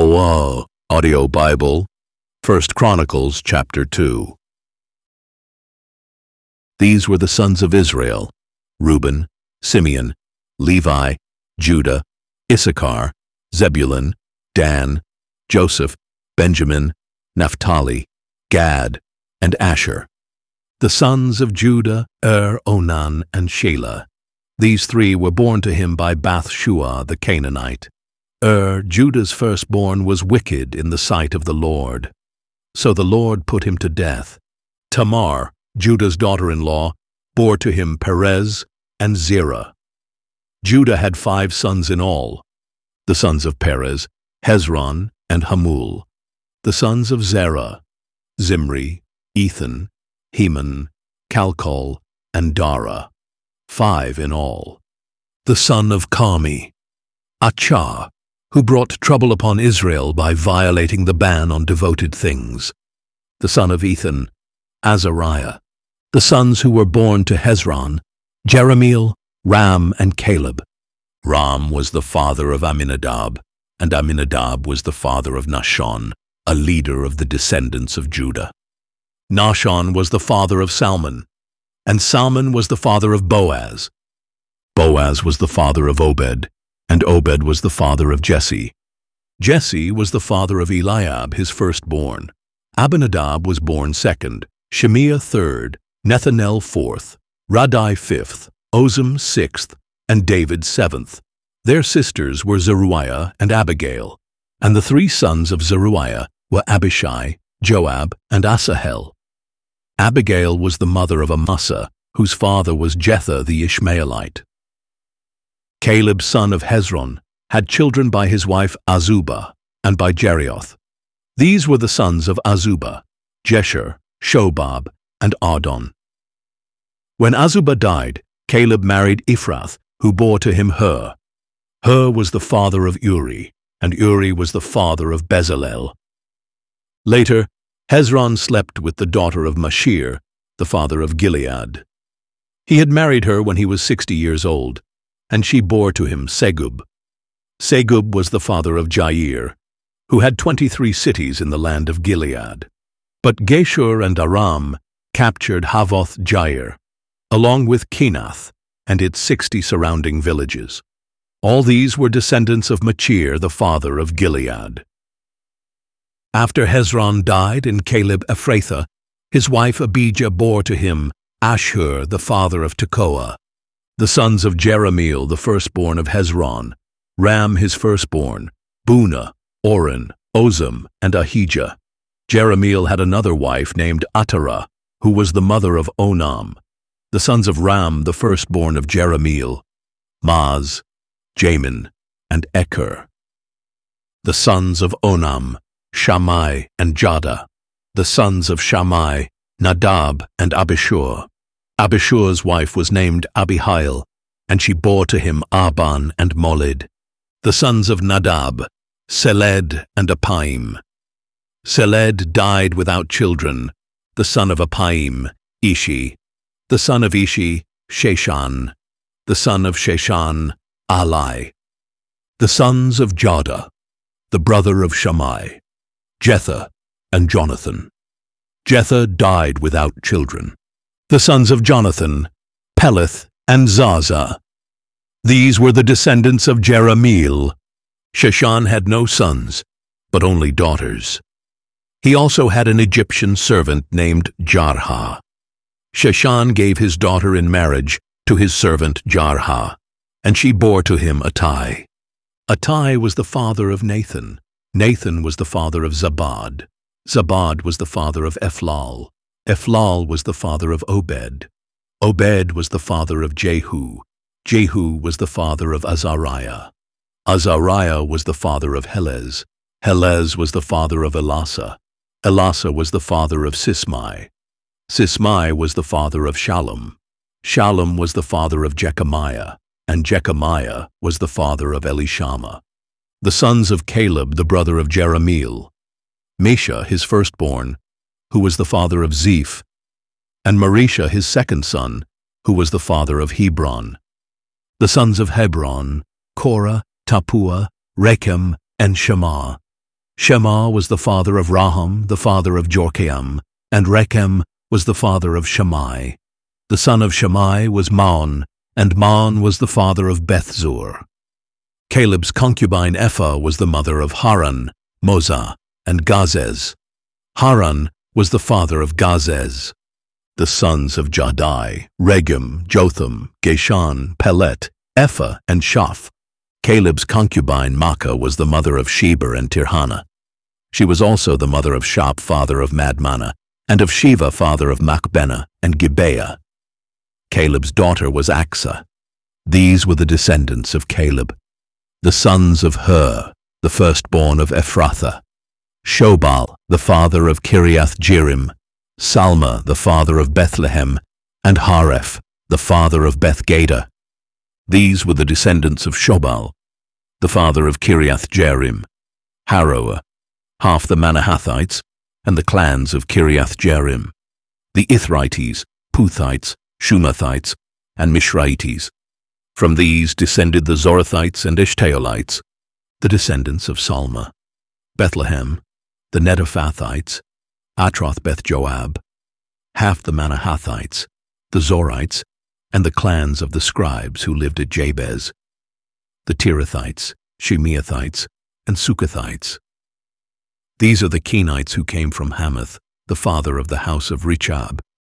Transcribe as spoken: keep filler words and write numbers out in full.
Whoa, Audio Bible, First Chronicles chapter two. These were the sons of Israel: Reuben, Simeon, Levi, Judah, Issachar, Zebulun, Dan, Joseph, Benjamin, Naphtali, Gad, and Asher. The sons of Judah: Er, Onan, and Shelah. These three were born to him by Bathshua the Canaanite. Er, Judah's firstborn, was wicked in the sight of the Lord. So the Lord put him to death. Tamar, Judah's daughter-in-law, bore to him Perez and Zerah. Judah had five sons in all. The sons of Perez: Hezron and Hamul. The sons of Zerah: Zimri, Ethan, Heman, Calcol, and Dara. Five in all. The son of Carmi: Achah, who brought trouble upon Israel by violating the ban on devoted things. The son of Ethan: Azariah. The sons who were born to Hezron: Jerahmeel, Ram, and Caleb. Ram was the father of Amminadab, and Amminadab was the father of Nahshon, a leader of the descendants of Judah. Nahshon was the father of Salmon, and Salmon was the father of Boaz. Boaz was the father of Obed, and Obed was the father of Jesse. Jesse was the father of Eliab, his firstborn. Abinadab was born second, Shemiah third, Nethanel fourth, Radai fifth, Ozem sixth, and David seventh. Their sisters were Zeruiah and Abigail, and the three sons of Zeruiah were Abishai, Joab, and Asahel. Abigail was the mother of Amasa, whose father was Jether the Ishmaelite. Caleb, son of Hezron, had children by his wife Azubah and by Jerioth. These were the sons of Azubah: Jesher, Shobab, and Ardon. When Azubah died, Caleb married Ephrath, who bore to him Hur. Hur was the father of Uri, and Uri was the father of Bezalel. Later, Hezron slept with the daughter of Mashir, the father of Gilead. He had married her when he was sixty years old, and she bore to him Segub. Segub was the father of Jair, who had twenty-three cities in the land of Gilead. But Geshur and Aram captured Havoth Jair, along with Kenath and its sixty surrounding villages. All these were descendants of Machir, the father of Gilead. After Hezron died in Caleb Ephrathah, his wife Abijah bore to him Ashur, the father of Tekoa. The sons of Jerahmeel, the firstborn of Hezron: Ram his firstborn, Bunah, Oren, Ozem, and Ahijah. Jerahmeel had another wife named Atara, who was the mother of Onam. The sons of Ram, the firstborn of Jerahmeel: Maz, Jamin, and Eker. The sons of Onam: Shammai and Jada. The sons of Shammai: Nadab and Abishur. Abishur's wife was named Abihail, and she bore to him Aban and Molid. The sons of Nadab: Seled and Apaim. Seled died without children. The son of Apaim: Ishi. The son of Ishi: Sheshan. The son of Sheshan: Alai. The sons of Jada, the brother of Shammai: Jether and Jonathan. Jether died without children. The sons of Jonathan: Peleth and Zaza. These were the descendants of Jerahmeel. Sheshan had no sons, but only daughters. He also had an Egyptian servant named Jarha. Sheshan gave his daughter in marriage to his servant Jarha, and she bore to him Attai. Attai was the father of Nathan. Nathan was the father of Zabad. Zabad was the father of Ephlal. Ephlal was the father of Obed. Obed was the father of Jehu. Jehu was the father of Azariah. Azariah was the father of Helez. Helez was the father of Elasa. Elasa was the father of Sismai. Sismai was the father of Shallum. Shallum was the father of Jechamiah, and Jechamiah was the father of Elishama. The sons of Caleb, the brother of Jerahmeel: Mesha his firstborn, who was the father of Zeph, and Marisha his second son, who was the father of Hebron. The sons of Hebron: Korah, Tapua, Rechem, and Shema. Shema was the father of Raham, the father of Jorkeam, and Rechem was the father of Shammai. The son of Shammai was Maon, and Maon was the father of Bethzur. Caleb's concubine Ephah was the mother of Haran, Moza, and Gazez. Haran was the father of Gazez. The sons of Jadai, Regem, Jotham, Geshan, Pelet, Ephah, and Shaph. Caleb's concubine Maachah was the mother of Sheber and Tirhana. She was also the mother of Shaph, father of Madmannah, and of Shiva, father of Machbenah and Gibeah. Caleb's daughter was Achsah. These were the descendants of Caleb. The sons of Hur, the firstborn of Ephrathah. Shobal, the father of Kiriath Jearim. Salma, the father of Bethlehem, and Hareph, the father of Bethgader. These were the descendants of Shobal, the father of Kiriath Jearim, Haroah, half the Manahathites, and the clans of Kiriath Jearim, the Ithrites, Puthites, Shumathites, and Mishraites. From these descended the Zorathites and Eshtaolites, the descendants of Salma. Bethlehem, the Netophathites, Atroth Beth Joab, half the Manahathites, the Zorites, and the clans of the scribes who lived at Jabez, the Tirathites, Shemeathites, and Sukathites. These are the Kenites who came from Hamath, the father of the house of Rechab,